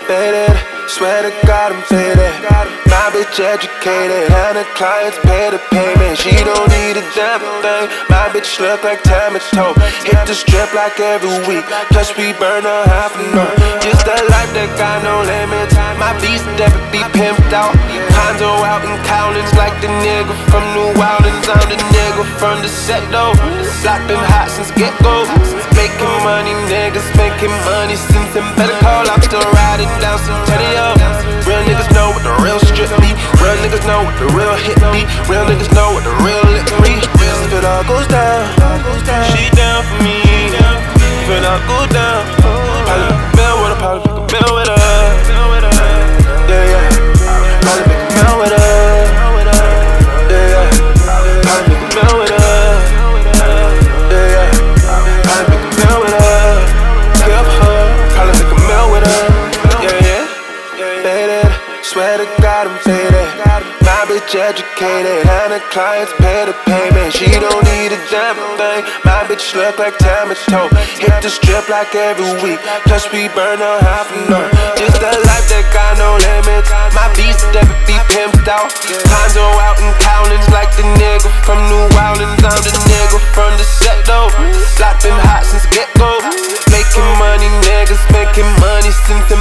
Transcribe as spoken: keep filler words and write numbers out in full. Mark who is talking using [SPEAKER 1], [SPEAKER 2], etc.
[SPEAKER 1] faded, swear to God I'm faded. My bitch educated, and her clients pay the payment. She don't need a damn thing. My bitch look like Tamito. Hit the strip like every week, plus we burn a half a month. Just a life that got no limits. My beast never be pimped out. Condo out in Cowlins like the nigga from New Orleans. I'm the nigga from the set though. Block been hot since get-go. Making money, niggas making money since then. Better call out, still riding down Centennial. Real niggas know what the real strip be. Real niggas know what the real hit be. Real niggas know what the real lit be. If it all goes down, she down for me. If it all goes down, probably make a bill with her, probably make a bill with her. Yeah, yeah. Probably make a bill with her. Yeah, yeah. Probably make a bill with her. Yeah, yeah. Probably make a bill with her. Give her. Probably make a meal with her. Yeah, yeah. Faded, swear to God I'm faded. My bitch educated, and her clients pay the payment. She don't need a damn thing. My bitch look like Tamito. Hit the strip like every week, plus we burn a half a month. Just a life that got no limits. My beast never be pimped out. Condo out in Cowlins like the nigga from New Orleans. I'm the nigga from the set though. Block been hot since get-go. Making money, niggas making money since the